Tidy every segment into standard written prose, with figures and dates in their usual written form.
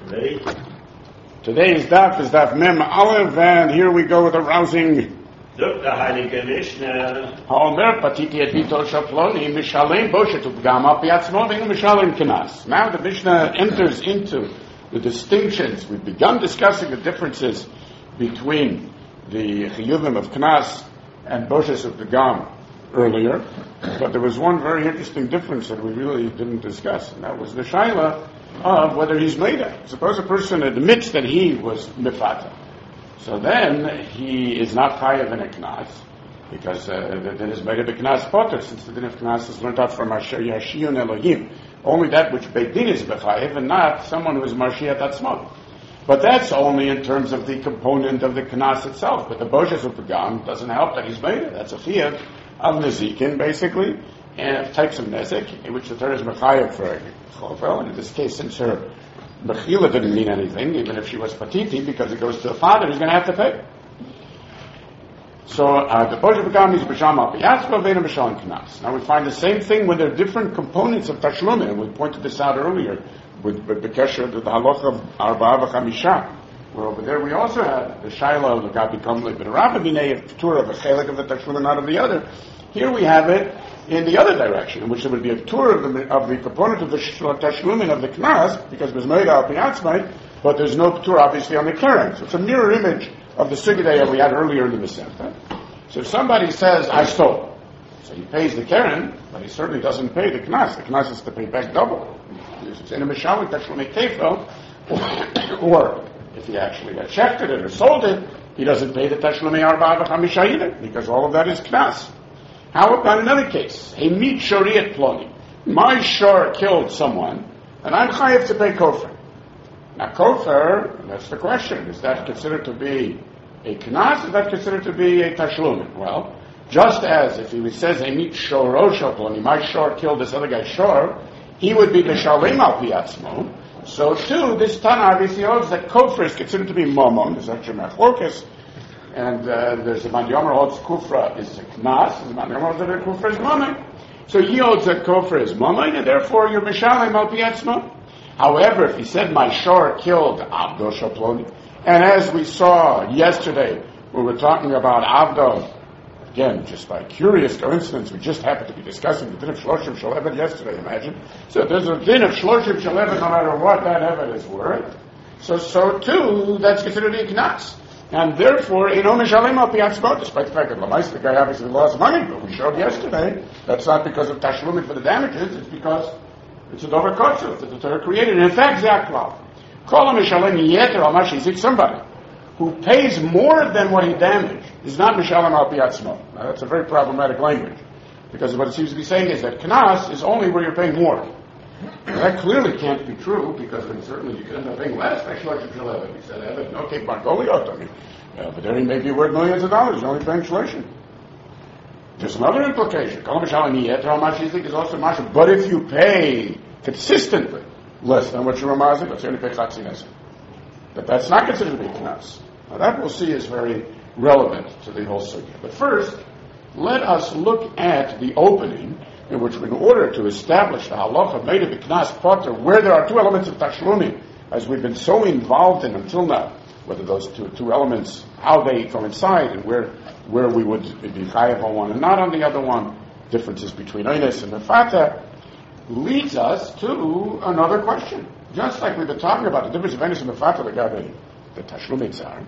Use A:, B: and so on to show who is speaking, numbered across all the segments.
A: Today's daf is daf Mem Aleph, and here we go with a rousing. Ha'omer patiti et bito shaploni mishalem boshet upgam al piatzmo v'inu mishalem kenas. Now the Mishnah enters into the distinctions. We've begun discussing the differences between the chiyuvim of kenas and boshes of pagam earlier, but there was one very interesting difference that we really didn't discuss, and that was the shaila of whether he's meida. Suppose a person admits that he was mifata, so then he is not chayav in a knas, because then his meida b'knas potter, since the din of knas is learned out from Asher Yashiyun Elohim, only that which Beit Din is b'chayav, and not someone who is Mashiach Atzmo. But that's only in terms of the component of the knas itself. But the boshes of pagam doesn't help that he's meida. That's a chiyuv of nezikin, basically, and types of nezik, in which the Torah is mechayev for chofel, and in this case, since her mechila didn't mean anything, even if she was patiti, because it goes to the father, he's going to have to pay. So, the Boshe Pagam is b'sham al piyatzva, v'ena b'sham knas. Now we find the same thing when there are different components of tashlumin, and we pointed this out earlier, with Bekesher, the halacha of Arba'a v'chamisha, where over there we also have the shaila of the Gabi Kamli b'Rabba b'nei, a Torah of a chelik of the tashlumin, not of the other. Here we have it in the other direction, in which there would be a tour of the component of the tashlumin of the knas, because there's meida al piyatzmai, but there's no tour obviously on the keren. So it's a mirror image of the sugidei that we had earlier in the Masechta. So if somebody says, I stole, so he pays the keren, but he certainly doesn't pay the knas. The knas is to pay back double. It's in a mishalik tashlumei kefel, or if he actually checked it or sold it, he doesn't pay the tashlumei arba'a v'chamisha either, because all of that is knas. How about another case? A meat shoriat ploni. My shor killed someone, and I'm chayav to pay kofar. Now kofar, that's the question. Is that considered to be a knas? Is that considered to be a tashlumin? Well, just as if he says a meat shoro shel ploni, my shor killed this other guy's shor, he would be mishalem al piatzmo. So too, this Tana obviously holds that kofar is considered to be momon. There's actually machlokes. And there's a man yomer holds kufra is a knas, and the man yomer holds that kufra is mammon. So he holds that kufra is mammon, and therefore you're mishalem al piatzmo. However, if he said my shor killed Abdo Shaploni, and as we saw yesterday, we were talking about Abdo, again, just by curious coincidence, we just happened to be discussing the din of Shloshim Shaleved yesterday, imagine. So there's a din of Shloshim Shaleved no matter what that Eved is worth. So too, that's considered a knas. And therefore, in Mishalem al piyatzmo, despite the fact that the guy obviously lost money, but we showed yesterday, that's not because of tashlumin for the damages, it's because it's a dover kotzuv that the Torah created. And in fact, Zaklau, Kol Mishalem yeter al mashizik, somebody who pays more than what he damaged is not Mishalem al piyatzmo. Now that's a very problematic language, because what it seems to be saying is that knas is only where you're paying more. Now, that clearly can't be true, because then certainly you could end up paying less. He said, okay, Margoliot, but there he may be worth millions of dollars, you're only paying shloshim. There's another implication. Is also masha, but if you pay consistently less than what you're mazik, let's say you pay chatzinesa. But that's not considered to be knas. Now that we'll see is very relevant to the whole sugya. But first, let us look at the opening in which, in order to establish the halacha made of the knas potter, where there are two elements of tashlumi, as we've been so involved in until now, whether those two elements, how they coincide, and where we would be chayav on one and not on the other one, differences between oines and mefata, leads us to another question. Just like we've been talking about the difference of oines and mefata, the tashlumi tzar,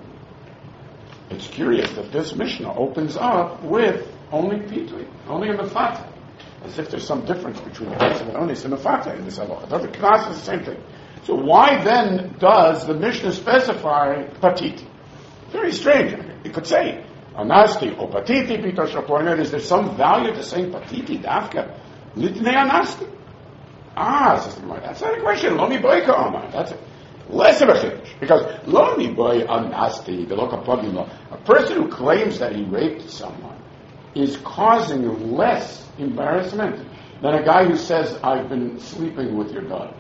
A: it's curious that this Mishnah opens up with only pitui, only a mefata, as if there's some difference between the case of an onis and a fata in this halacha. The knas is the same thing. So why then does the Mishnah specify patiti? Very strange. You could say anasti or patiti pito shaploni. Is there some value to saying patiti dafka litnei anasti? That's not a question. Lo mi boy ka'amar. That's less of a chiddush, because lo mi boy anasti the local plugin law. A person who claims that he raped someone is causing less embarrassment than a guy who says, I've been sleeping with your daughter.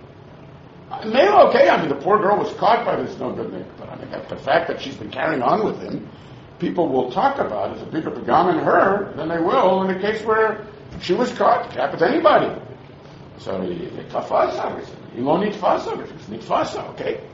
A: The poor girl was caught by this no good name, but the fact that she's been carrying on with him, people will talk about as a bigger pagam in her than they will in a case where she was caught. It can happen to anybody. So, okay?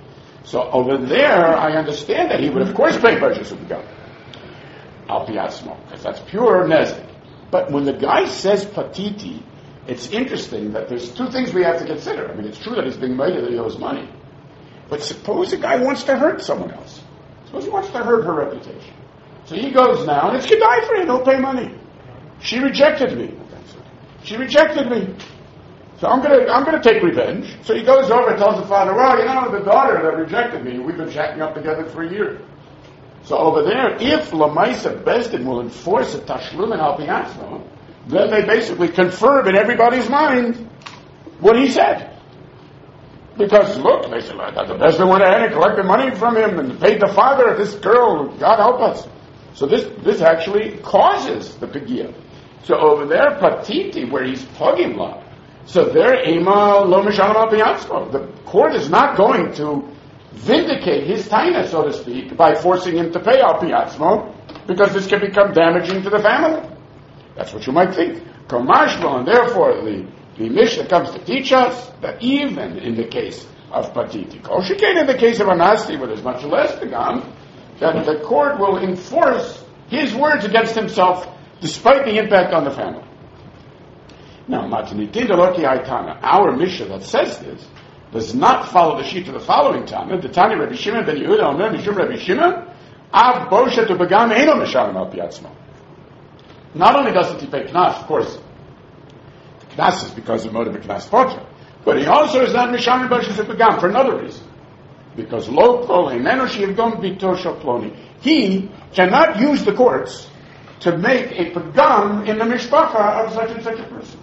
A: So over there, I understand that he would, of course, pay Boshas Ubgam. Al Piatzmo, because that's pure Nezek. But when the guy says Patiti, it's interesting that there's two things we have to consider. I mean, it's true that he's being made that he owes money. But suppose a guy wants to hurt someone else. Suppose he wants to hurt her reputation. So he goes now, and it's Kedai for him, he'll pay money. She rejected me. She rejected me. So I'm gonna take revenge. So he goes over and tells the father, well, the daughter that rejected me, we've been shacking up together for a year. So over there, if Lamaisa Besdin will enforce a Tashlum and Al Piatzmo, then they basically confirm in everybody's mind what he said. Because look, they said, the Besdin went ahead and collected money from him and paid the father of this girl, God help us. So this actually causes the Pegiyah. So over there, Patiti, where he's plugging love, so there, Ema Lo Mishalim Al Piatzmo. The court is not going to vindicate his taina, so to speak, by forcing him to pay Al Piatzmo, because this can become damaging to the family. That's what you might think. Kamashlo, and therefore the Mishnah comes to teach us that even in the case of Patiti, Koshikain in the case of Anasti, where there's much less to come, that the court will enforce his words against himself, despite the impact on the family. Now, Matanitin Deloki Haitana, our Mishnah that says this, does not follow the sheet of the following Tana. The Tani Rabbi Shimon ben Yehuda Omer Mishum Rabbi Shimon, Av Bosha to Begam Eino Mishalim Al Piatzmo. Not only doesn't he pay Knas, of course, the Knas is because of motive of Knas Potter, but he also is not Mishalim Bosha to Begam for another reason. Because Lo Kol Himeno Sheyivgom Bito Shoploni. He cannot use the courts to make a Pagam in the Mishpacha of such and such a person.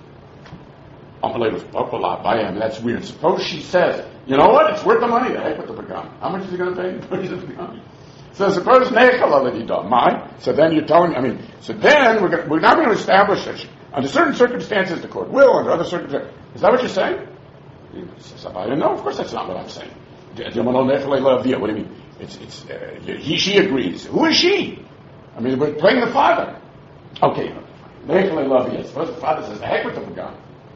A: That's weird. Suppose she says, you know what, it's worth the money, the heck with the Pagam. How much is he going to pay? So suppose so then you're telling so then we're not going to establish that under certain circumstances the court will, under other circumstances. Is that what you're saying? No, of course that's not what I'm saying. What do you mean? She agrees. Who is she? We're playing the father. Okay. Suppose the father says, the heck with the Pagam.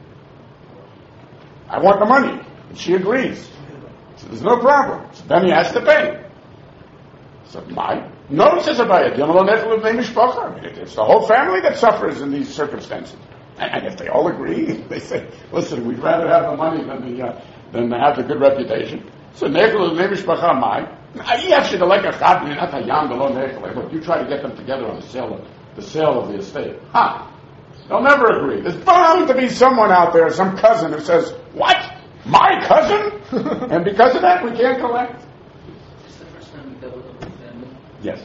A: I want the money. And she agrees. So there's no problem. So then he has to pay. So no, says Abaya, it's the whole family that suffers in these circumstances. And if they all agree, they say, listen, we'd rather have the money than have the good reputation. So Nechel is Mishpacha Mai. Look, you try to get them together on the sale of the estate. They'll never agree. There's bound to be someone out there, some cousin who says, what? My cousin? And because of that, we can't collect.
B: It's the first time we dealt with the family.
A: Yes.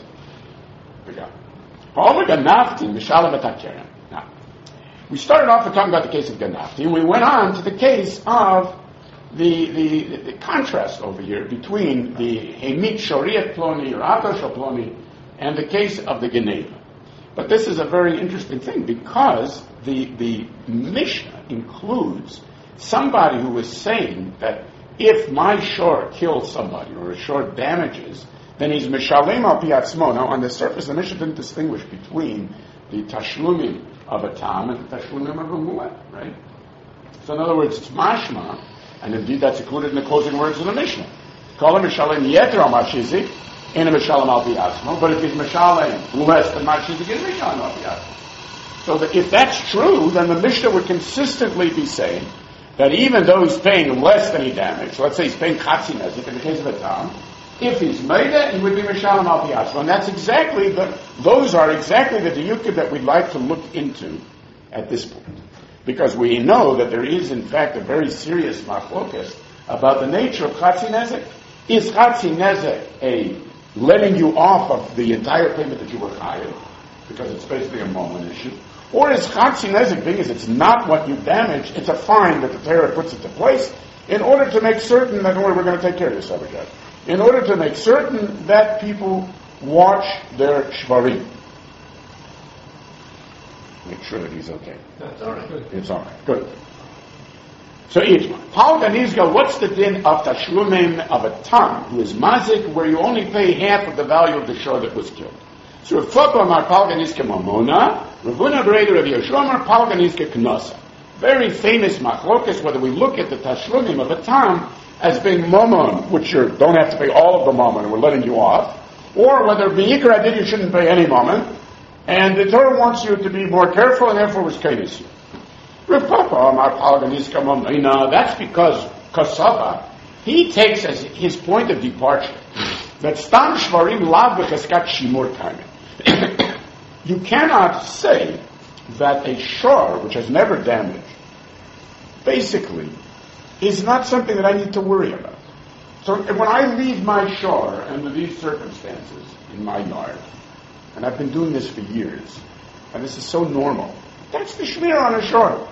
A: Now, we started off with talking about the case of Ganafti, and we went on to the case of the contrast over here between the Hemit Shoriat Ploni, or Atosh Ploni, and the case of the Geneva. But this is a very interesting thing, because the Mishnah includes somebody who is saying that if my shor kills somebody, or a shor damages, then he's Mishalem Al Piatzmo. Now, on the surface, the Mishnah didn't distinguish between the Tashlumim of a Tam and the Tashlumim of a Mu'at, right? So in other words, it's Mashma, and indeed that's included in the closing words of the Mishnah. Call him Mishalem Yeter Al Mashizik, in a Mishalem Al Piatzmo, but if he's Mishalem less than Mashizik, it's Mishalem Al Piatzmo. So that if that's true, then the Mishnah would consistently be saying that even though he's paying less than he damaged, let's say he's paying Chatzi Nezik in the case of a Tam, if he's made it, he would be Mishalem Al Piatzmo. And that's those are exactly the diyukim that we'd like to look into at this point. Because we know that there is, in fact, a very serious machlokas about the nature of Chatzi Nezik. Is Chatzi Nezik a letting you off of the entire payment that you were hired, because it's basically a moment issue? Or is Chatzi Nezik, being as it's not what you damaged, it's a fine that the Torah puts into place in order to make certain that, we're going to take care of this, Abijad. In order to make certain that people watch their shvarim. Make sure that he's okay.
B: That's all right.
A: It's all right. Good. So what's the din of tashlumim of a tam who is mazik, where you only pay half of the value of the shor that was killed? So Rav Papa Amar Palganiske Mamona, Ravuna Bereder Rav Yehoshua Amar Palganiske Knosa. Very famous machlokas, whether we look at the tashlumim of a tam as being mamon, which you don't have to pay all of the mamon, and we're letting you off, or whether be'ikar adin you shouldn't pay any mamon, and the Torah wants you to be more careful, and therefore was kainis you. Rav Papa, Amar Palganiska Mamina, that's because Kasava, he takes as his point of departure that Stam Shvarim Lav B'Cheskat Shimur Kaimim. You cannot say that a shor, which has never damaged, basically, is not something that I need to worry about. So when I leave my shor under these circumstances in my yard, and I've been doing this for years, and this is so normal, that's the shmir on a shor.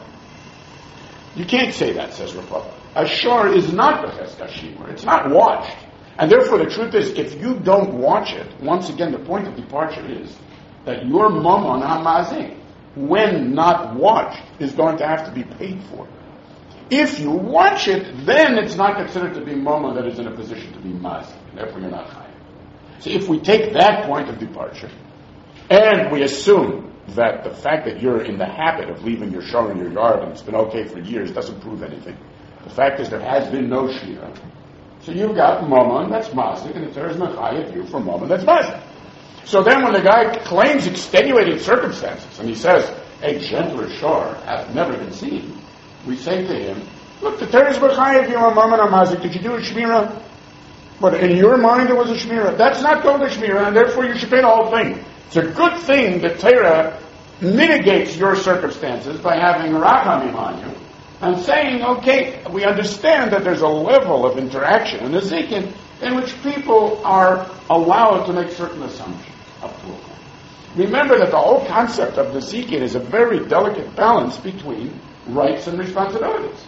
A: You can't say that, says Rapapa. A shor is not b'cheskas shimur. It's not watched. And therefore the truth is, if you don't watch it, once again the point of departure is that your mamon hamazing, when not watched, is going to have to be paid for. If you watch it, then it's not considered to be mamon that is in a position to be mazik, and therefore you're not chayav. So if we take that point of departure, and we assume that the fact that you're in the habit of leaving your shor in your yard and it's been okay for years doesn't prove anything. The fact is there has been no shmira. So you've got mamon that's mazik, and the Torah is mechayev you for mamon that's mazik. So then when the guy claims extenuating circumstances, and he says, a gentler shor hath never been seen, we say to him, look, the Torah is mechayev you on mamon and mazik. Did you do a shmira? But in your mind there was a shmira. That's not called a shmira, and therefore you should pay the whole thing. It's a good thing that Torah mitigates your circumstances by having rachamim on you and saying, okay, we understand that there's a level of interaction in the zikin in which people are allowed to make certain assumptions up to a point. Remember that the whole concept of the zikin is a very delicate balance between rights and responsibilities.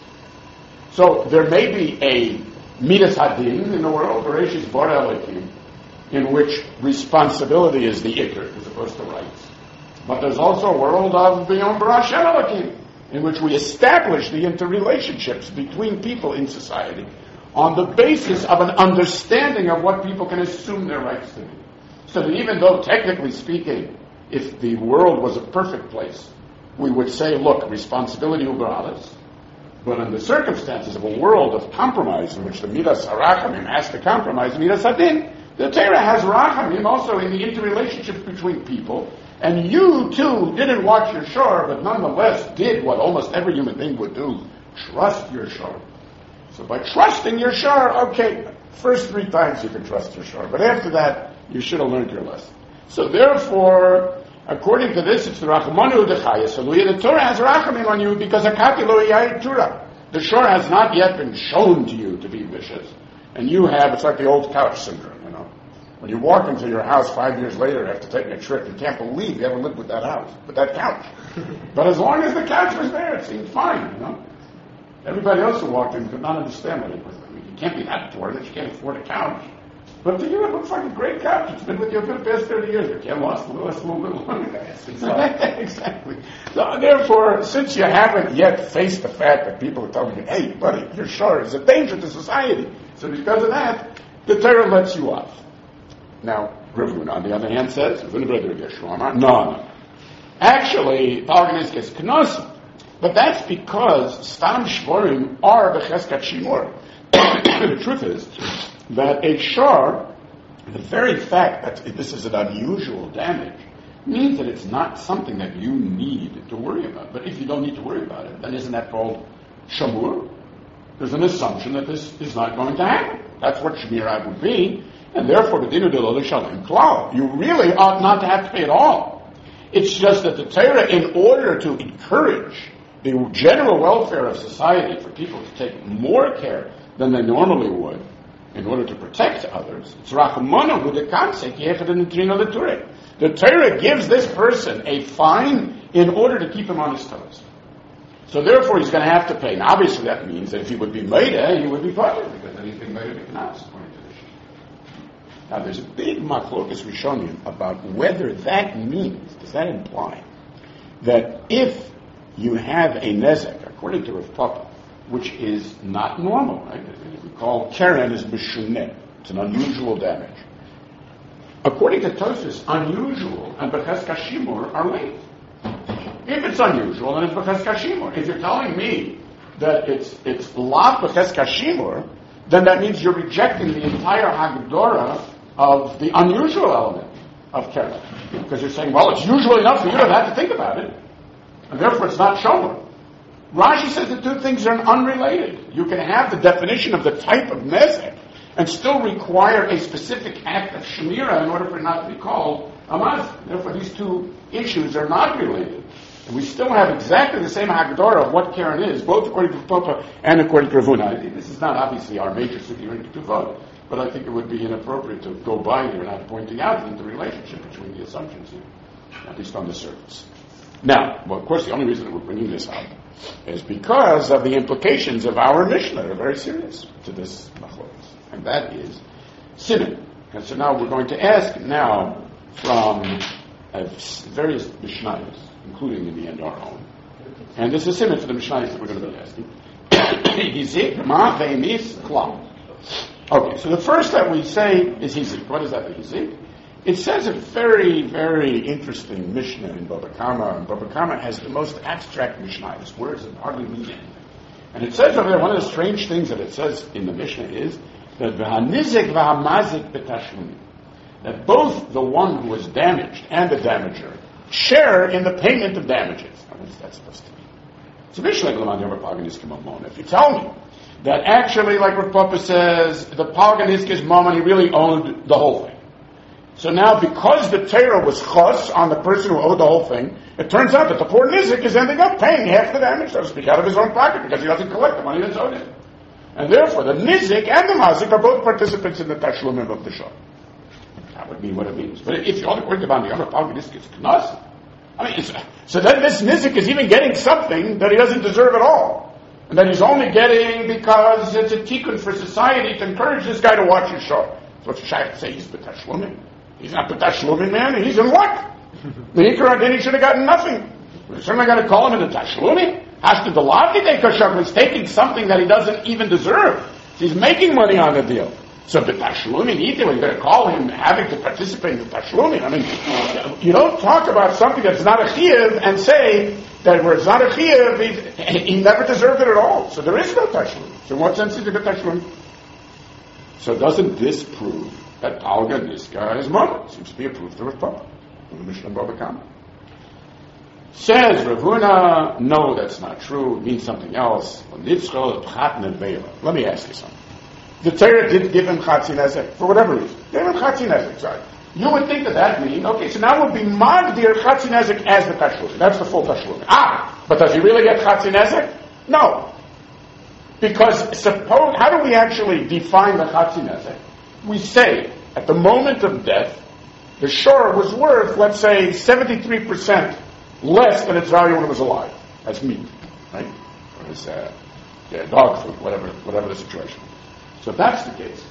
A: So there may be a midas hadin in the world, or Reshis bar elikim, in which responsibility is the ikr as opposed to rights. But there's also a world of beyond barashem elikim, in which we establish the interrelationships between people in society on the basis of an understanding of what people can assume their rights to be. So that even though, technically speaking, if the world was a perfect place, we would say, look, responsibility uber alles, but in the circumstances of a world of compromise in which the midas harachamim has to compromise midas hadin, the Torah has rachamim also in the interrelationships between people, and you too didn't watch your shor, but nonetheless did what almost every human being would do, trust your shor. So by trusting your shor, okay, first 3 times you can trust your shor, but after that, you should have learned your lesson. So therefore, according to this, it's the rachamanu dechayas. So the Torah has rachamim on you because akati lo yai Torah. The shor has not yet been shown to you to be vicious, and you have, it's like the old couch syndrome, you know. When you walk into your house 5 years later after taking a trip, you can't believe you ever lived with that house, with that couch. But as long as the couch was there, it seemed fine, you know. Everybody else who walked in could not understand what it was. I mean, you can't be that poor that you can't afford a couch. But to you, it looks like a great couch. It's been with you for the past 30 years. You can't last a little bit longer. Exactly. So, therefore, since you haven't yet faced the fact that people are telling you, hey, buddy, your shor is a danger to society. So because of that, the Torah lets you off. Now, Rav Huna, on the other hand, says, no. Actually, Palganis gets knos, but that's because Stam Shvorim are b'cheskat shimur. The truth is that a shor, the very fact that this is an unusual damage, means that it's not something that you need to worry about. But if you don't need to worry about it, then isn't that called shamur? There's an assumption that this is not going to happen. That's what shmirah would be. And therefore, the dinu de lo l'shalem klal. You really ought not to have to pay at all. It's just that the Torah, in order to encourage the general welfare of society, for people to take more care than they normally would, in order to protect others, it's rachamana with the concept the Torah gives this person a fine in order to keep him on his toes. So therefore, he's going to have to pay. And obviously, that means that if he would be meida, he would be punished, because then he's been meida b'knas, according to this. Now, there's a big machlokas rishonim about whether that means, does that imply, that if you have a nezek, according to Rav Papa, which is not normal, right? We call Karen is b'shuneh. It's an unusual damage. According to Tosfos, unusual and b'ches kashimur are linked. If it's unusual, then it's b'ches kashimur. If you're telling me that it's lav b'ches kashimur, then that means you're rejecting the entire Hagdorah of the unusual element of Keren. Because you're saying, well, it's usual enough for you to have to think about it, and therefore it's not Shomer. Rashi says the two things are unrelated. You can have the definition of the type of Nezek and still require a specific act of Shemira in order for it not to be called a Mazek. Therefore, these two issues are not related. And we still have exactly the same Hagdorah of what Keren is, both according to Papa and according to Ravuna. This is not obviously our major sugya in Ketuvot, but I think it would be inappropriate to go by here without pointing out the relationship between the assumptions here, at least on the surface. Now, well, of course, the only reason that we're bringing this up is because of the implications of our Mishnah. They're very serious to this machlokes, and that is Siman. And so now we're going to ask now from various Mishnayos, including in the end our own. And this is Siman for the Mishnayos that we're going to be asking. Okay, so the first that we say is Hizik. What is that, the Hizik? It says a very, very interesting Mishnah in Baba Kama, and Baba Kama has the most abstract Mishnayos, words that hardly mean anything. And it says over there, one of the strange things that it says in the Mishnah is that v'hanizik v'hamazik b'tashlumin, that both the one who was damaged and the damager share in the payment of damages. Now, what is that supposed to mean? So if you tell me that actually, like Rav Papa says, the Palganizki's mom, he really owned the whole thing. So now, because the Torah was chos on the person who owed the whole thing, it turns out that the poor Nizik is ending up paying half the damage, so to speak, out of his own pocket, because he doesn't collect the money that's owed him. And therefore, the Nizik and the Mazik are both participants in the Tashlumim of the Shah. That would mean what it means. But if you only point about the other Palganizki, it's Knas. I mean, so then this Nizik is even getting something that he doesn't deserve at all. And that he's only getting because it's a tikkun for society to encourage this guy to watch his Shah. That's what Shayach say, he's B'Tashlumim. He's not B'Tashlumim, man, he's in luck. The Ikar then he should have gotten nothing. We're certainly going to call him in the Tashlumim. Hashta Delavdi Kashak, he's taking something that he doesn't even deserve. He's making money on the deal. So the Tashlumim, you're going to call him having to participate in the Tashlumim. I mean, you don't talk about something that's not a Chiyuv and say that where it's not a Chiyuv, he never deserved it at all. So there is no Tashlumim. So in what sense is there a Tashlumim? So doesn't this prove that Palga, this guy, is mother? Seems to be a proof to Rav Papa, from the Mishnah Baba Kama. Says Ravuna, no, that's not true. It means something else. Let me ask you something. The Torah did give him Chatzi Nezek, for whatever reason. Gave him Chatzi Nezek, sorry. You would think that means, okay, so now we'll be Magdir Chatzi Nezek as the Tashlum. That's the full Tashlum. But does he really get Chatzi Nezek? No. Because suppose, how do we actually define the Chatzi Nezek? We say, at the moment of death, the shore was worth, let's say, 73% less than its value when it was alive. That's meat, right? Or as dog food, whatever the situation. So if that's the case,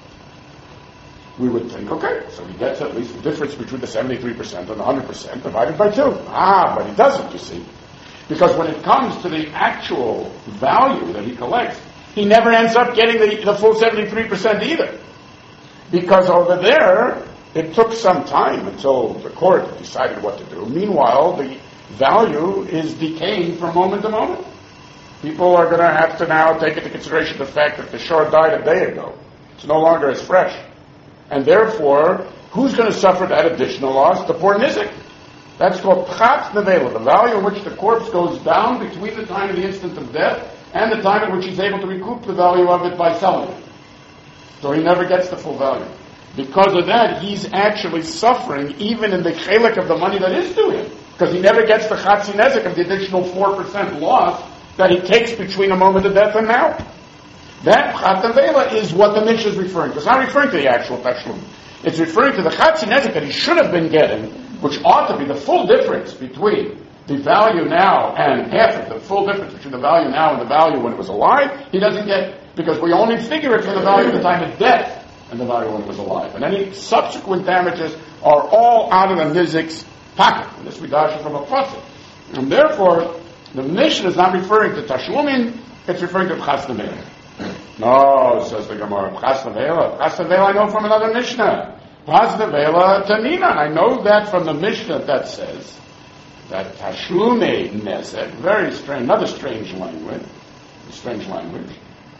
A: we would think, okay, so he gets at least the difference between the 73% and the 100% divided by 2. But he doesn't, you see. Because when it comes to the actual value that he collects, he never ends up getting the full 73% either. Because over there, it took some time until the court decided what to do. Meanwhile, the value is decaying from moment to moment. People are going to have to now take into consideration the fact that the shore died a day ago. It's no longer as fresh. And therefore, who's going to suffer that additional loss? The poor Nizik. That's called Pchat Nevela, the value in which the corpse goes down between the time of the instant of death and the time at which he's able to recoup the value of it by selling it. So he never gets the full value. Because of that, he's actually suffering even in the chelik of the money that is due him. Because he never gets the Chatzi Nezek of the additional 4% loss that he takes between a moment of death and now. That Pchat Nevela is what the Mishnah is referring to. It's not referring to the actual Tashlum. It's referring to the Chatzi Nezek that he should have been getting, which ought to be the full difference between the value now and half of the full difference between the value now and the value when it was alive. He doesn't get, because we only figure it for the value at the time of death and the value when it was alive. And any subsequent damages are all out of the Nizik's pocket. And this we dash from a faucet. And therefore, the Mishnah is not referring to Tashlumin, it's referring to Pchas Nevela. No, says the Gemara, Pchas Nevela. Pchas Nevela I know from another Mishnah. Pchas Nevela Tanina. I know that from the Mishnah that says that Tashlume Nezek, very strange, another strange language,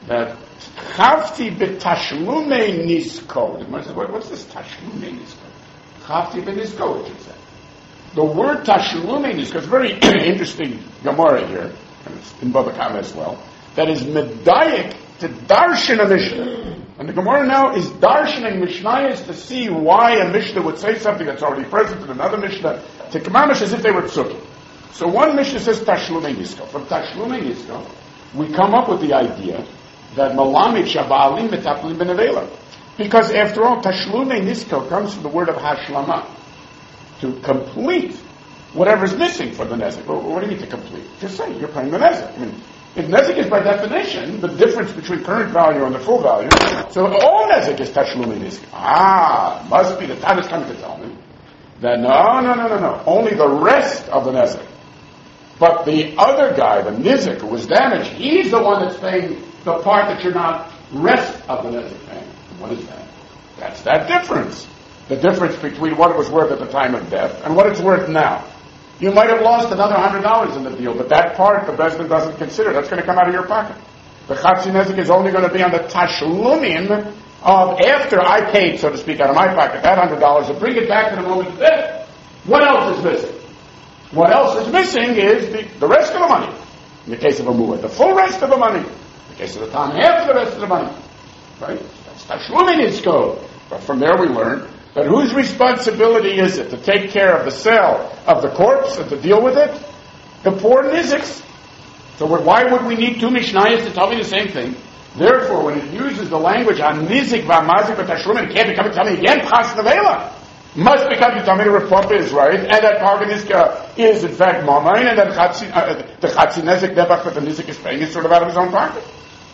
A: that Chavti b'tashlume nisko. What's this tashlume nisko? Chavti b'nisko, it should say. The word tashlume nisko is very interesting Gemara here, and it's in Baba Kama as well, that is medayik to darshan a Mishnah. And the Gemara now is darshaning Mishnayos to see why a Mishnah would say something that's already present in another Mishnah, to kamamish as if they were tzukim. So one Mishnah says tashlume nisko. From tashlume nisko, we come up with the idea that malamid shaba'alim metaplim benevela. Because after all, tashlume nisko comes from the word of hashlama, to complete whatever's missing for the nezek. Well, what do you mean to complete? Just say you're paying the nezek. I mean, if nezek is by definition the difference between current value and the full value, so all nezek is tashlume nisko. Must be the time is coming to tell me that no. Only the rest of the nezek. But the other guy, the nizik, who was damaged, he's the one that's paying the part that you're not rest of the nizik paying. What is that? That's that difference. The difference between what it was worth at the time of death and what it's worth now. You might have lost another $100 in the deal, but that part the Bezdin doesn't consider. That's going to come out of your pocket. The Chatzi Nezik is only going to be on the Tashlumin of after I paid, so to speak, out of my pocket, that $100, and bring it back to the moment of death. What else is missing? What else is missing is the rest of the money. In the case of a muad, the full rest of the money. In the case of the time, half of the rest of the money. Right? That's Tashlumin Isko. But from there we learn that whose responsibility is it to take care of the sale of the corpse and to deal with it? The poor niziks. So why would we need two Mishnayos to tell me the same thing? Therefore, when it uses the language on nizik v'amazik v'tashlumin, it can't become to tell me again, chas nevela. Must become to tell me the Rav is right, and that Pargan is in fact mamain, and that the chatzi nezik nebach that the nizik is paying is sort of out of his own pocket.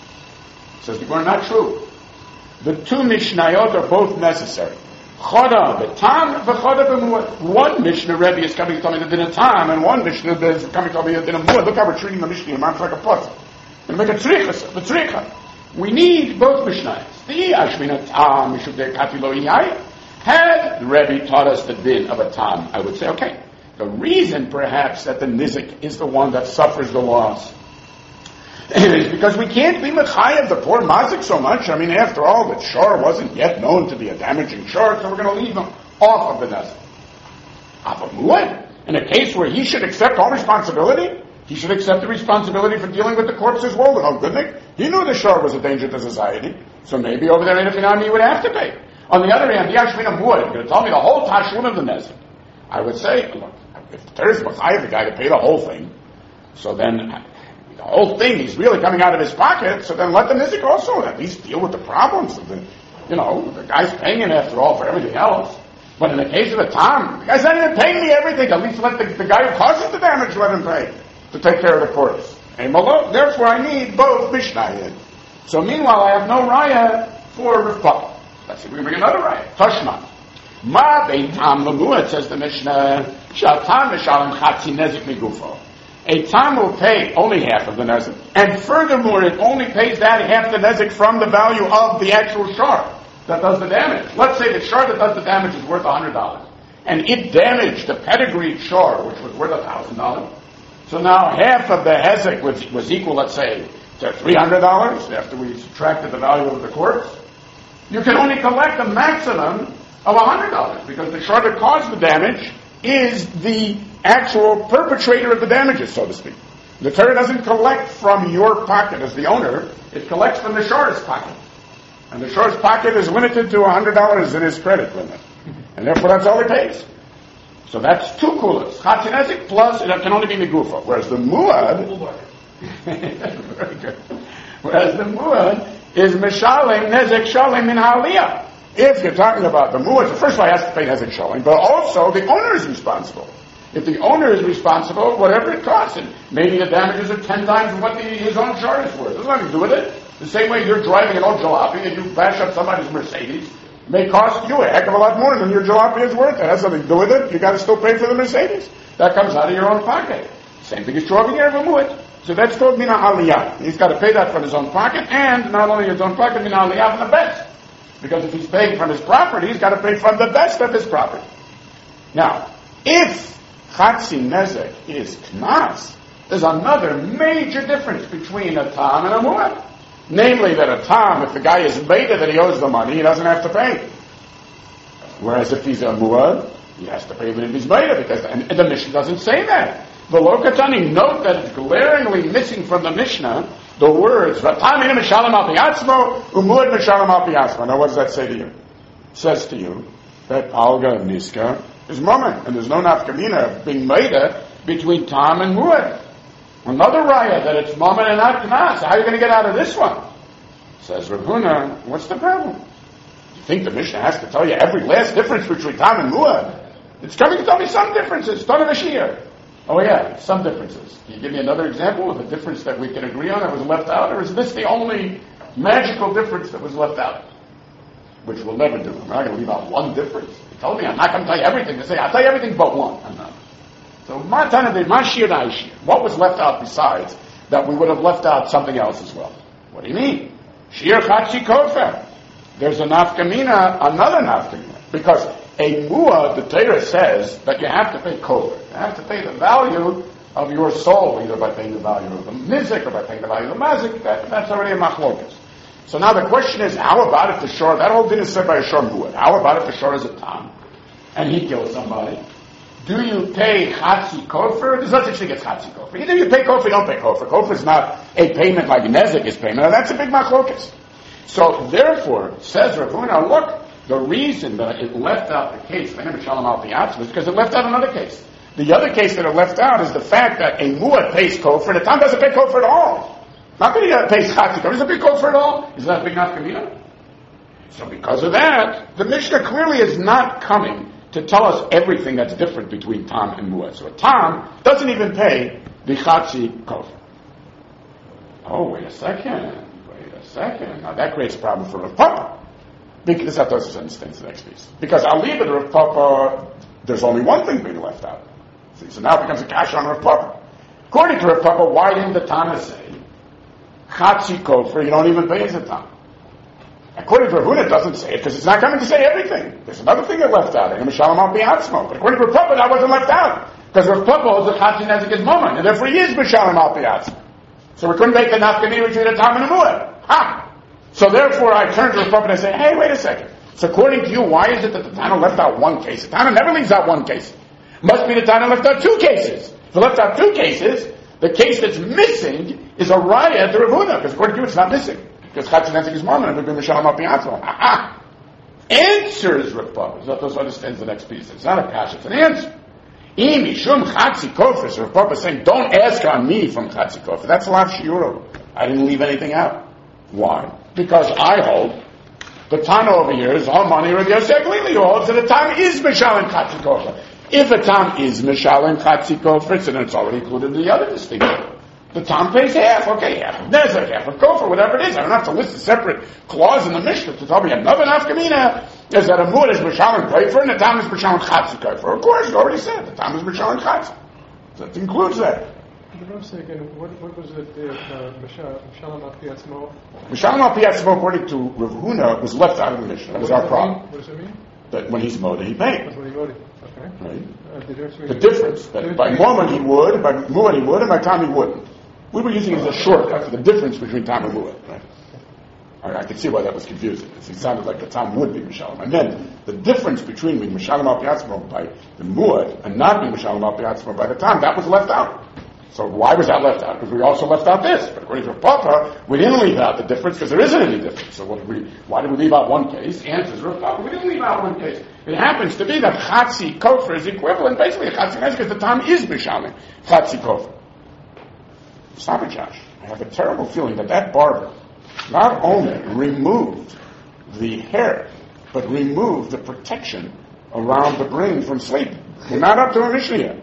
A: Says the Gemara, not true. The two Mishnayot are both necessary. Choda b'tam v'choda b'muad. One Mishnah Rebbe is coming to tell me the din of tam, and one Mishnah is coming to tell me the din of muad. Look how we're treating the Mishnah Imam like a puzzle. And make a tzricha. We need both Mishnayos. The Ashmina tam mishudei kati lo iyai. Had the Rebbe taught us the din of a tam, I would say, okay, the reason perhaps that the nizik is the one that suffers the loss is because we can't be mechayev the poor mazik so much. I mean, after all, the shor wasn't yet known to be a damaging shor, so we're going to leave him off of the nizik. Avamuad, in a case where he should accept all responsibility, he should accept the responsibility for dealing with the corpse as well. Oh, goodness, he knew the shor was a danger to society, so maybe over there in Efinami he would have to pay. On the other hand, the Yashvina Muad, you're going to tell me the whole Tashlum of the Nezik. I would say, look, if there is Machayev, the guy to pay the whole thing, so then the whole thing, he's really coming out of his pocket, so then let the Nezik also at least deal with the problems of the, the guy's paying him after all for everything else. But in the case of a Tom, the guy's not even paying me everything, at least let the guy who causes the damage let him pay to take care of the corpse. Therefore I need both Mishnayot. So meanwhile I have no raya for Rav. Let's see, we can bring another right. Toshma. Ma bein tam lemuad, says the Mishnah, shal tam mishalem chatzi nezik migufo. A tam will pay only half of the nezik. And furthermore, it only pays that half the nezik from the value of the actual shard that does the damage. Let's say the shard that does the damage is worth $100. And it damaged the pedigreed shard, which was worth $1,000. So now half of the hezek was equal, let's say, to $300 after we subtracted the value of the corpse. You can only collect a maximum of $100 because the shard that caused the damage is the actual perpetrator of the damages, so to speak. The Torah doesn't collect from your pocket as the owner, it collects from the shard's pocket. And the shard's pocket is limited to $100 in his credit limit. And therefore that's all he pays. So that's two kulas. Chatzinezik plus, it can only be migufo. Whereas the muad, very good. Whereas the muad is mishalim nezek shalim min ha'aliyah. If you're talking about the muad, first of all, he has to pay nezek shalim, but also the owner is responsible. If the owner is responsible, whatever it costs, and maybe the damages are 10 times what his own shard is worth. There's nothing to do with it. The same way you're driving an old jalopy and you bash up somebody's Mercedes, it may cost you a heck of a lot more than your jalopy is worth. It has something to do with it. You got to still pay for the Mercedes. That comes out of your own pocket. Same thing is true over here of a muad. So that's called mina aliyah. He's got to pay that from his own pocket, and not only his own pocket, mina aliyah from the best. Because if he's paying from his property, he's got to pay from the best of his property. Now, if chatzi nezek is knas, there's another major difference between a tam and a muad. Namely, that a tam, if the guy is beta that he owes the money, he doesn't have to pay. Whereas if he's a muad, he has to pay even if he's beta, because and the Mishnah doesn't say that. The Lokatani, note that it's glaringly missing from the Mishnah the words "Vatam ina mishalem al piatzmo umuad mishalem al piatzmo." Now, what does that say to you? It says to you that alga and niska is moment, and there's no nafkamina being beta between tam and muad. Another raya that it's moment and not knas. How are you going to get out of this one? Says Rav Huna, what's the problem? You think the Mishnah has to tell you every last difference between tam and muad? It's coming to tell me some differences. Ton of a shir. Oh yeah, some differences. Can you give me another example of a difference that we can agree on that was left out? Or is this the only magical difference that was left out? Which we'll never do. I'm not going to leave out one difference. You told me I'm not going to tell you everything. To say I'll tell you everything but one. I'm not. So what was left out besides that we would have left out something else as well? What do you mean? Shir chatzi kofer. There's a nafkamina, another nafkamina. Because a mu'ah, the Torah says that you have to pay kofer. You have to pay the value of your soul, either by paying the value of the mizik or by paying the value of the mazik. That's already a machlokas. So now the question is, how about if the shor, that whole thing is said by a shor mu'ah. How about if the shor is a tam and he kills somebody? Do you pay chatzi kofer? There's no such thing as chatzi kofer. Either you pay kofer, you don't pay kofer. Kofer is not a payment like nezik is payment. Now that's a big machlokas. So therefore, says Rav Huna, look, the reason that it left out the case, is because it left out another case. The other case that it left out is the fact that a mu'ah pays kofer, and the tam doesn't pay kofer at all. Not that he pays chatzi kofer, doesn't pay kofer at all. Is that a big nafkamina? So because of that, the Mishnah clearly is not coming to tell us everything that's different between tam and mu'ah. So a tam doesn't even pay the chatzi kofer. Oh, wait a second. Now that creates a problem for Rav Papa. Because that doesn't understand the next piece. Because I'll leave it to Rav Papa, there's only one thing being left out. See, so now it becomes a cash on Rav Papa. According to Rav Papa, why didn't the Tana say, chatzi kofer, you don't even pay as a tam? According to Rav Huna, it doesn't say it, because it's not coming to say everything. There's another thing that left out, Mishalem al piatzmo. But according to Rav Papa, that wasn't left out. Because Rav Papa is a chatzi nezik his moment, and therefore he is Mishalem al piatzmo. So we couldn't make a nafkamina between a tam and a mu'ah. Ha! So therefore I turn to Rav Papa and I say, hey, wait a second. So according to you, why is it that the Tana left out one case? The Tana never leaves out one case. Must be the Tana left out two cases. If it left out two cases, the case that's missing is a raya to Rav Huna, because according to you it's not missing. Because Chatzi Nezik is Mormon, and we've been Mishalem al piatzmo. Aha! Answers Rav Papa. Zatos understands the next piece. It's not a kash, it's an answer. Mishum Chatzi kofer. So Rav Papa is saying, don't ask on me from Chatzi kofer. That's lav shiuro. I didn't leave anything out. Why? Because I hold the Tana over here is Hamani Rav Yosef Glili, who holds that a tam is Mishalem Chatzi kofer. If a tam is Mishalem Chatzi kofer, then it's already included in the other distinction. The tam pays half, okay, half of Nezek, half of kofer, whatever it is. I don't have to list a separate clause in the Mishnah to tell me another nafkamina is that a mu'ah is Mishalem kofer and the tam is Mishalem Chatzi kofer. Of course, you already said the tam is Mishalem Chatzi. So that includes that.
C: What was it? Mishalem al piatzmo.
A: Mishalem al piatzmo, according to Rav Huna, was left out of the Mishnah. That was our problem.
C: What does it mean?
A: That when he's moda, he paid.
C: That's when he voted. Okay.
A: Right?
C: The
A: difference that by moment he would, by mu'ah he would, and by tam he wouldn't. We were using it as a shortcut for the difference between tam and mu'ah. Right? I could see why that was confusing. It sounded like the tam would be Mishalem. And then the difference between being Mishalem al piatzmo by the mu'ah and not being Mishalem al piatzmo by the tam, that was left out. So why was that left out? Because we also left out this. But according to Papa, we didn't leave out the difference because there isn't any difference. So why did we leave out one case? Answers Rav Papa. We didn't leave out one case. It happens to be that Chatzi kofer is equivalent, basically, a Chatzi nezik, because the tam is Mishalem Chatzi kofer. Stop it, Josh. I have a terrible feeling that barber not only removed the hair, but removed the protection around the brain from sleep. We're not up to a Mishnah yet.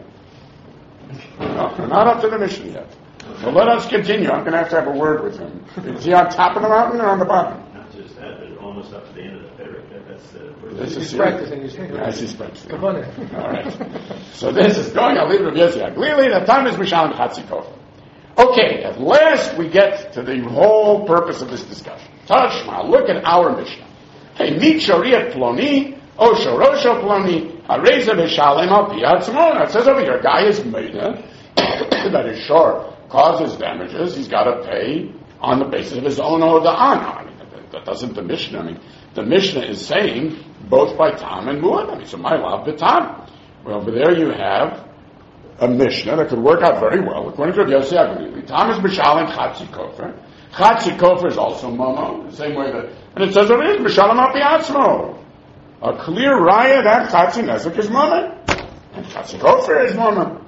A: No, we're not up to the Mishnah yet. So let us continue. I'm going to have a word with him. Is he on top of the mountain or on the bottom?
D: Not just that, but almost up to the end of the parak.
C: He's practicing.
A: Yes, he's practicing.
C: Come on in.
A: All right. So this is going. I'll leave it with Yosef. Clearly, the time is Mishalem Chatzi kofer. Okay, at last we get to the whole purpose of this discussion. Tashma, look at our Mishnah. Hey, meet Shariat Ploni, O Shorosho Ploni, Areza Mishalem al piatzmo. It says over here, a guy is made that his shor causes damages, he's got to pay on the basis of his own or the honor. I mean, that doesn't the Mishnah. I mean, the Mishnah is saying both by tam and muad. I mean, so my love the tam. Well, over there you have a Mishnah that could work out very well according to Rabbi Yossi Agli. Tam is b'shalom chatzi kofer. Chatzi kofer is also momo, the same way that, and it says over here b'shalom al piatzmo. A clear raya that chatzi nezek is momo, and chatzi kofer is momo.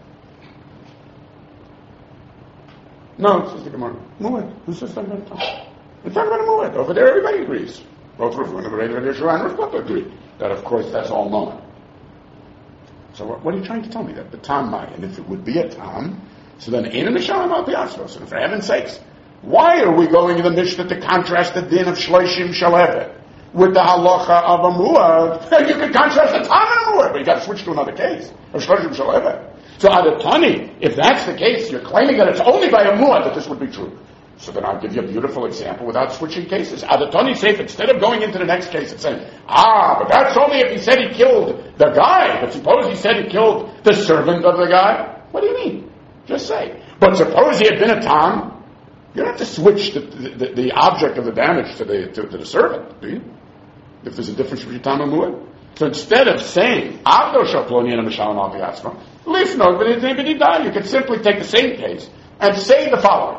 A: No, it says the Gemara. Muad. Who says something about tam? We're talking about a muad. Over there, everybody agrees. Both Rav Huna Bar Yeshua and Rav Papa agree that, of course, that's all momo. So what are you trying to tell me? That the tam mai, and if it would be a tam, so then ain't a mishalim al piatzos. And for heaven's sakes, why are we going to the Mishnah to contrast the din of shloishim shaleveh with the halacha of a muad? You can contrast the tam and a muad, but you got to switch to another case of shloishim shaleveh. So adatani, if that's the case, you're claiming that it's only by a muad that this would be true. So then I'll give you a beautiful example without switching cases. Adatani safe, instead of going into the next case and saying, but that's only if he said he killed the guy. But suppose he said he killed the servant of the guy. What do you mean? Just say. But suppose he had been a tam, you don't have to switch the object of the damage to the servant, do you? If there's a difference between tam and muad. So instead of saying, Avdo Shaploni and Mishalim al Piatzma, you could simply take the same case and say the following.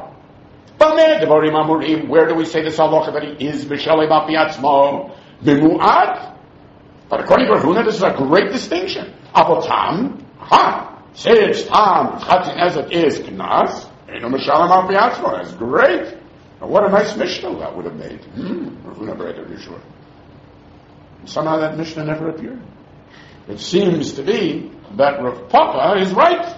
A: Where do we say this halacha that he is Mishalim al Piatzma b'mu'ad? But according to Rav Huna, this is a great distinction. Avot tam, since tam, Chatzin Ezek is Knas, Eino Mishalim al Piatzma. That's great. Now, what a nice Mishnah that would have made. Rav Huna Bar Yeshua. Somehow that Mishnah never appeared. It seems to be that Rav Papa is right.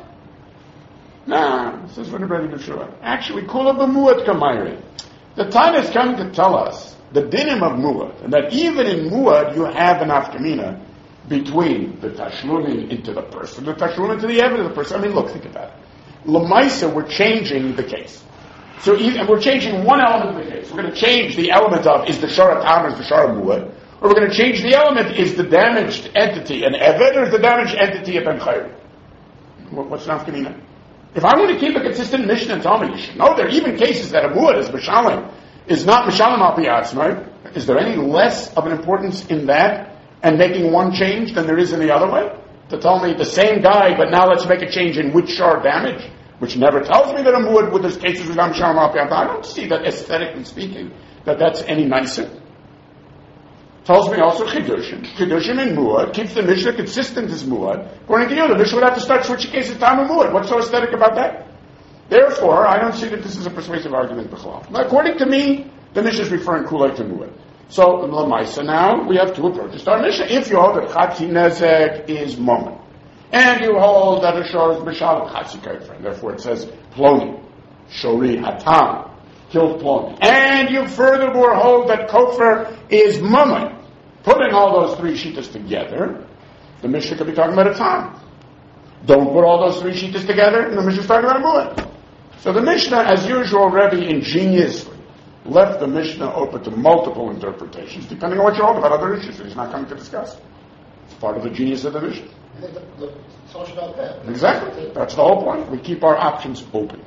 A: Nah, says Rav Yeshua. Actually, kula b'muad kamayri. The Tana is coming to tell us the dinim of muad, and that even in muad you have an afkamina between the tashlumin into the person, the tashlumin into the evidence of the person. I mean, look, think about it. Lamaisa, we're changing the case. So, and we're changing one element of the case. We're going to change the element of is the shara tam or is the shara muad. Or we're going to change the element, is the damaged entity an Eved or is the damaged entity a Ben Chayr? What's nafkamina? If I want to keep a consistent Mishnah and tell me, you should know there are even cases that a muad is Mishalim, is not Mishalim al Piatzma. Is there any less of an importance in that and making one change than there is in the other way? To tell me the same guy, but now let's make a change in which shar damage, which never tells me that a muad with those cases is not Mishalim al Piatzma. I don't see that, aesthetically speaking, that's any nicer. Tells me also Chidushim. Chidushim in Muad keeps the Mishnah consistent as Muad. According to you, the Mishnah would have to start switching cases time and Muad. What's so aesthetic about that? Therefore, I don't see that this is a persuasive argument, B'chalal. According to me, the Mishnah is referring Kulei to Muad. So, in Lamaisa now, we have two approaches to our Mishnah. If you hold that Chatzi Nezek is Moment, and you hold that a Shor is B'Shalom Chatzi Kaifer, therefore it says Ploni, Shori Hatam, killed Ploni. And you furthermore hold that Kofer is Moment. Putting all those three shittas together, the Mishnah could be talking about a time. Don't put all those three shittas together, and the Mishnah is talking about a muad. So the Mishnah, as usual, Rebbe ingeniously left the Mishnah open to multiple interpretations, depending on what you hold about other issues that he's not coming to discuss. It's part of the genius of the Mishnah. Exactly. That's the whole point. We keep our options open.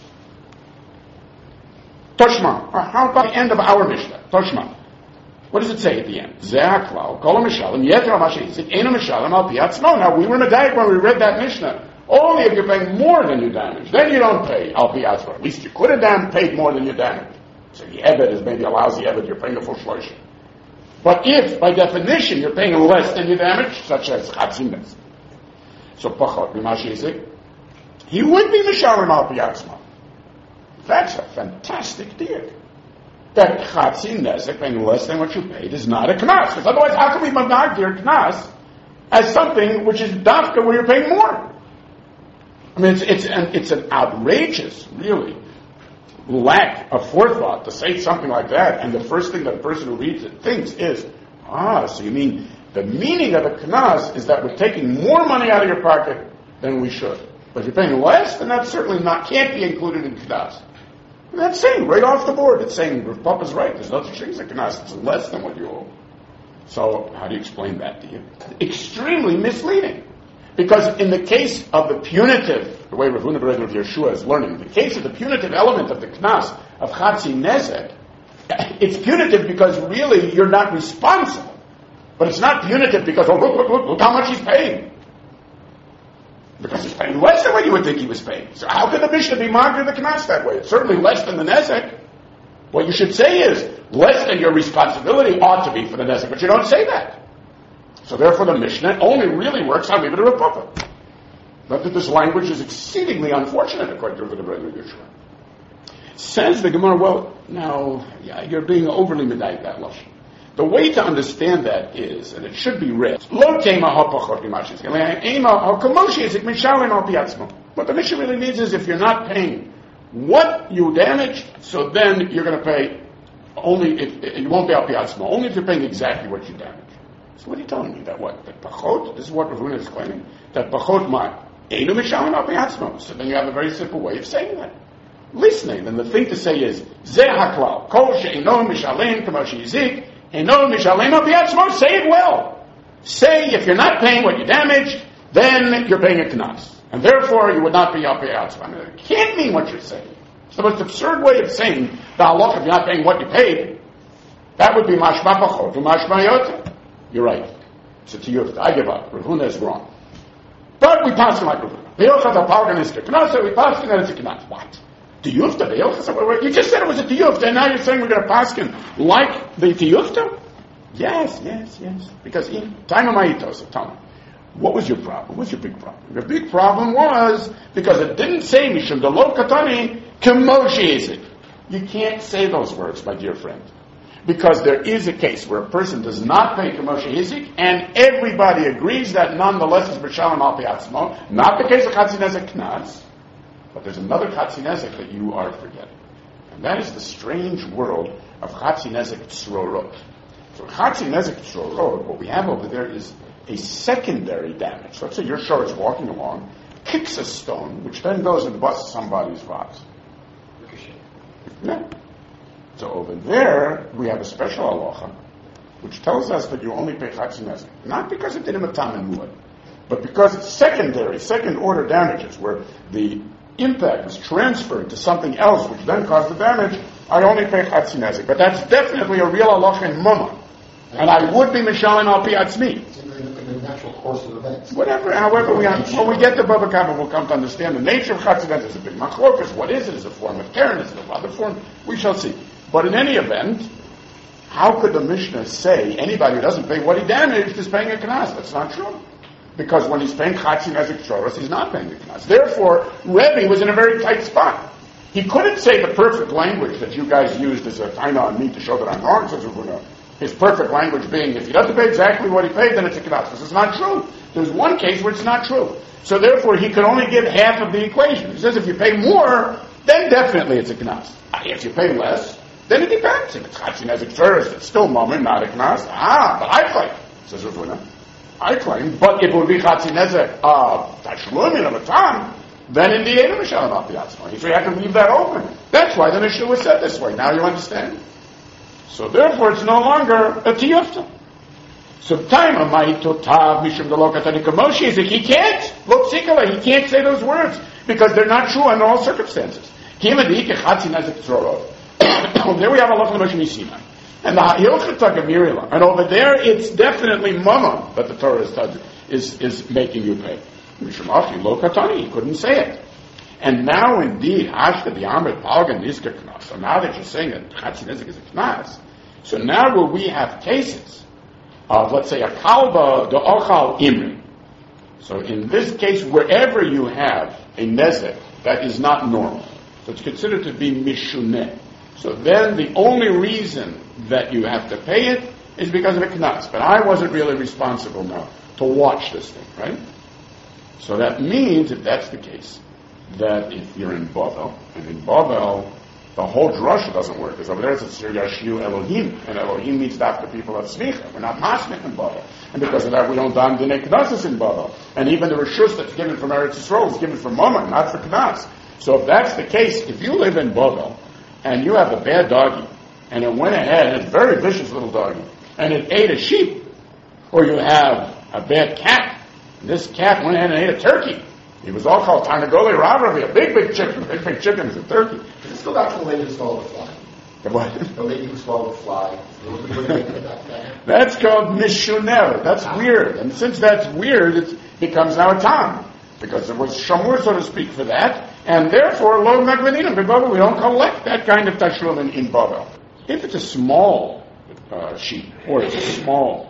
A: Toshma. How about the end of our Mishnah? Toshma. What does it say at the end? Ze'aklal, kol ha-mishalim, yeter ha-mashizik, ein ha-mishalim al piatzmo. Now, we were medayik when we read that Mishnah. Only if you're paying more than you damaged, then you don't pay al piatzmo. At least you could have paid more than you damaged. So the Eved is maybe a lousy Eved, you're paying a full shloshim. But if, by definition, you're paying less than you damaged, such as chatzinas, so pachot b'mashizik, he would be mishalim al piatzmo. That's a fantastic deal. That Chatzi Nezek, paying less than what you paid, is not a Knas. Because otherwise, how can we magdir Knas as something which is dafka where you're paying more? I mean, it's an outrageous, really, lack of forethought to say something like that. And the first thing that a person who reads it thinks is, so you mean the meaning of a Knas is that we're taking more money out of your pocket than we should. But if you're paying less, then that certainly can't be included in Knas. And that's saying right off the board. It's saying Rav Papa's right. There's no such thing as a Knas. It's less than what you owe. So how do you explain that to you? Extremely misleading. Because in the case of the punitive the way Rav Huna Bered of Yeshua is learning. In the case of the punitive element of the knas of Chatzi Nezek, it's punitive because really you're not responsible. But it's not punitive because, oh, look how much he's paying. Because he's paying less than what you would think he was paying. So how could the Mishnah be marking the knas that way? It's certainly less than the Nezek. What you should say is, less than your responsibility ought to be for the Nezek, but you don't say that. So therefore the Mishnah only really works on Levi the Republic. But that this language is exceedingly unfortunate according to the Rebbe Yeshua. Says the Gemara, well, now, you're being overly medayik that lashon. The way to understand that is, and it should be read, Lo tema hapachot mimashis, ema hakomoshi isik mishalim al piatzmo. What the Mishnah really means is if you're not paying what you damaged, so then you're going to pay only if you won't pay al piatzmo, only if you're paying exactly what you damaged. So what are you telling me? That what? That pachot? This is what Rav Huna is claiming. That pachot ma einu mishalim al piatzmo. So then you have a very simple way of saying that. Listening, and the thing to say is Zeh haklal kol she'eino mishalim kamo she'izik eino mishalim al piatzmo. Say it well. Say if you're not paying what you damaged, then you're paying a knas. And therefore, you would not be al piatzmo. It can't mean what you're saying. It's the most absurd way of saying the halach if you're not paying what you paid. That would be mashma pachot u'mashma yoter. You're right. It's a tiyufta. I give up. Rav Huna is wrong. But we pass him like Rav Huna. Be'ilchas al-palgan is k'knas, so we pass him that it's a k'nas. What? Tiyufta? Be'ilchas? You just said it was a tiyufta, and now you're saying we're going to pass him like the tiyufta? Yes. Because in time of Ma'itos, tell me. What was your problem? What's your big problem? Your big problem was because it didn't say Mishum Delo Katani Kemoshi is it. You can't say those words, my dear friend. Because there is a case where a person does not pay Kemoshi Hizik, and everybody agrees that nonetheless is B'Shalom Al Piatzmo. Not the case of Chatzi Nezek Knas, but there's another Chatzi Nezek that you are forgetting. And that is the strange world of Chatzi Nezek Tzrorot. So Chatzi Nezek Tzrorot, what we have over there is a secondary damage. Let's say your shor is walking along, kicks a stone, which then goes and busts somebody's vase. Yeah. So over there, we have a special halacha, which tells us that you only pay Chatzi Nezek. Not because it did him a tam and muad, but because it's secondary, second-order damages, where the impact was transferred to something else, which then caused the damage. I only pay Chatzi Nezek. But that's definitely a real halacha in Mumma. And I would be Mishalim al Piatzmi.
E: In the natural course of events.
A: Whatever, however, when we get to Baba Kama, we'll come to understand the nature of Chatzi Nezek. Is a big machlokas. What is it? Is it a form of Karen? Is it another form? We shall see. But in any event, how could the Mishnah say anybody who doesn't pay what he damaged is paying a knas? That's not true. Because when he's paying Chatzi Nezek Shoros, he's not paying the knas. Therefore, Rebbe was in a very tight spot. He couldn't say the perfect language that you guys used as a taina on me to show that I'm wrong, says Rav Huna. His perfect language being, if he doesn't pay exactly what he paid, then it's a knas. This is not true. There's one case where it's not true. So therefore, he could only give half of the equation. He says if you pay more, then definitely it's a knas. If you pay less, then it depends. If it's Chatzi Nezek Shoros, it's still moment, not a knas. But I claim, says Rav Huna. I claim, but if it would be Chatzi Nezek Tashlumin of a time, then in the Einu Mishalim Al Piatzmo. So you have to leave that open. That's why the Mishnah was said this way. Now you understand? So therefore it's no longer a tiyufta. So time of Ma'itotav Mishum Delo Katani Kamoshi is he can't. Lo Tzikala, he can't say those words because they're not true under all circumstances. There we have Allah from the Moshe Sinai. And the Hilchot Tagamirilam. And over there, it's definitely Mama that the Torah is making you pay. Mishamachi Lo Katani, he couldn't say it. And now, indeed, Hashta the Amrit Palgan Nizka Knas. So now that you're saying that Chatzi Nezek is a Knas, so now will we have cases of, let's say, a Kalba the Ochal Imri. So in this case, wherever you have a Nezek that is not normal, so it's considered to be Mishuneh. So then the only reason that you have to pay it is because of a knas. But I wasn't really responsible now to watch this thing, right? So that means, if that's the case, that if you're in Bavel, and in Bavel, the whole drasha doesn't work. Because over there it's Yashiu Elohim, and Elohim means that the people of Tzmicha. We're not Masmik in Bavel. And because of that, we don't don Dinei Knesses in Bavel. And even the Rishus that's given from Eretz Yisrael is given for Mama, not for Knas. So if that's the case, if you live in Bavel, and you have a bad doggy, and it went ahead, and it's a very vicious little doggy, and it ate a sheep, or you have a bad cat, and this cat went ahead and ate a turkey, He was all called Tarnagoli Ravravi, a big chicken. Big chicken is a turkey.
E: Does this go back to the lady who swallowed the fly?
A: The what?
E: The lady who swallowed the fly.
A: That's called mishuner. That's weird. And since that's weird, it becomes now a tam. Because there was shamur, so to speak, for that. And therefore, lo nagvadinim b'Bavel, we don't collect that kind of tashlum in Bavel. If it's a small sheep, or it's a small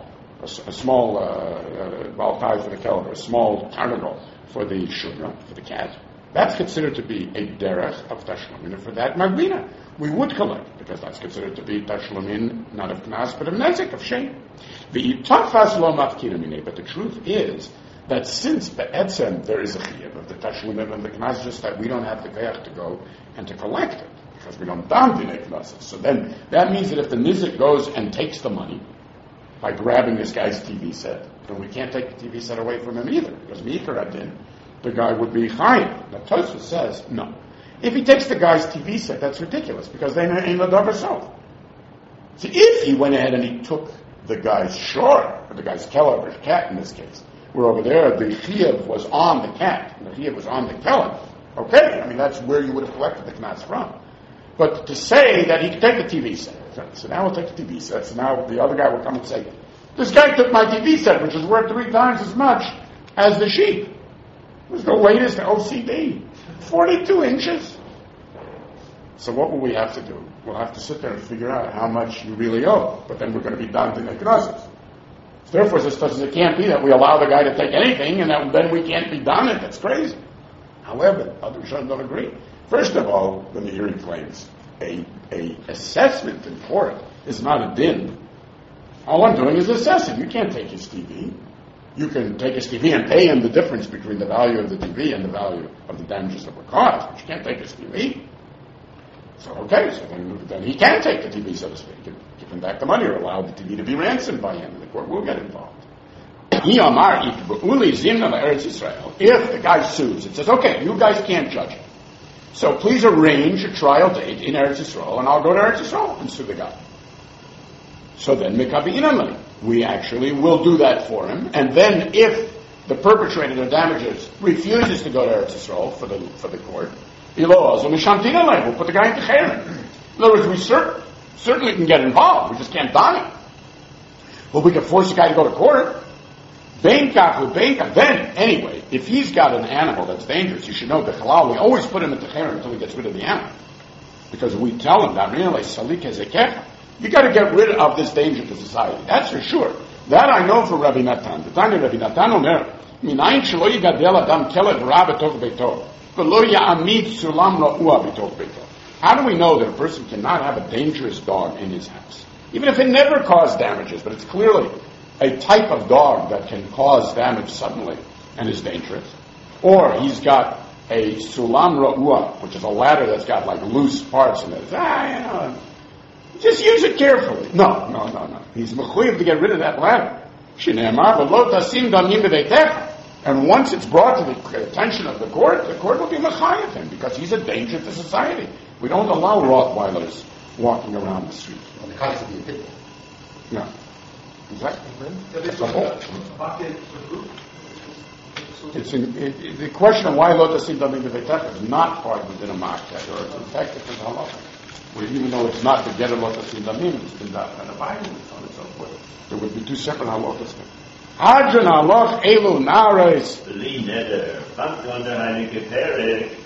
A: baltai for the kelp, or a small tarnagol for the shudra, for the cat, that's considered to be a derech of tashlumin. And for that, magvina, we would collect, because that's considered to be tashlumin, not of knas, but of nezik, of shame. The itafas lo mafkinamine, but the truth is that since be'etzem there is a chiyuv of the tashlumin and the knas, just that we don't have the koyach to go and to collect it, because we don't dam dinei knas. So then, that means that if the nizik goes and takes the money by grabbing this guy's TV set, then we can't take the TV set away from him either, because Mikar Adin, the guy would be chayim. Now Tosfos says, no. If he takes the guy's TV set, that's ridiculous, because they ain't the dog herself. See, if he went ahead and he took the guy's shore, or the guy's keller, or cat in this case, where over there the chiyuv was on the cat, and the chiyuv was on the keller, okay, I mean, that's where you would have collected the knas from. But to say that he could take the TV set, so now we'll take the TV set, so now the other guy will come and say, this guy took my TV set, which is worth 3 times as much as the sheep. It was the latest OCD. 42 inches. So what will we have to do? We'll have to sit there and figure out how much you really owe. But then we're going to be down to the knesses. Therefore, it can't be that we allow the guy to take anything and that then we can't be done it. That's crazy. However, other Rishonim don't agree. First of all, the Meiri claims a assessment in court is not a din. All I'm doing is assessing. You can't take his TV. You can take his TV and pay him the difference between the value of the TV and the value of the damages that were caused. But you can't take his TV. So, okay, so then he can take the TV, so to speak, and give him back the money or allow the TV to be ransomed by him, and the court will get involved. If the guy sues and says, okay, you guys can't judge it, so please arrange a trial date in Eretz Yisrael, and I'll go to Eretz Yisrael and sue the guy. So then, mekabi'inam, we actually will do that for him, and then if the perpetrator of damages refuses to go to Eretz Yisrael for the court, we'll put the guy into Chayrim. In other words, we certainly can get involved, we just can't die. Well, we can force the guy to go to court. Then, anyway, if he's got an animal that's dangerous, you should know the halal, we always put him into Chayrim until he gets rid of the animal. Because we tell him that, you got to get rid of this danger to society. That's for sure. That I know from Rabbi Natan. The Tanya Rabbi Natan Omer, Minayin shelo yigadel adam keled ra b'toch beito, v'lo ya'amid sulam ra'ua b'toch beito. How do we know that a person cannot have a dangerous dog in his house? Even if it never caused damages, but it's clearly a type of dog that can cause damage suddenly and is dangerous. Or he's got a sulam ra'ua, which is a ladder that's got like loose parts in it. Just use it carefully. No. He's mechuyev to get rid of that ladder. And once it's brought to the attention of the court will be mechayev him because he's a danger to society. We don't allow Rottweilers walking around the street.
E: On the concept of the pit bull.
A: Yeah. Exactly. The question of why Lotasim Damim B'Veitech is not part of the Din HaMa'akeh, or it's in fact different halacha. Even though it's not the get of Lotasim Damim, it's been done by the Bible and so on and so forth. There would be 2 separate halachas. Hadran halach elu nares.
D: Li neder, fact on the Heilige Perek,